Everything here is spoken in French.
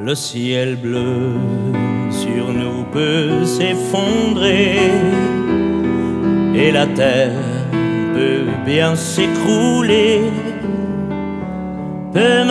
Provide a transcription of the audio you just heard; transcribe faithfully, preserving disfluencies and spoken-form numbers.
Le ciel bleu sur nous peut s'effondrer et la terre peut bien s'écrouler, peut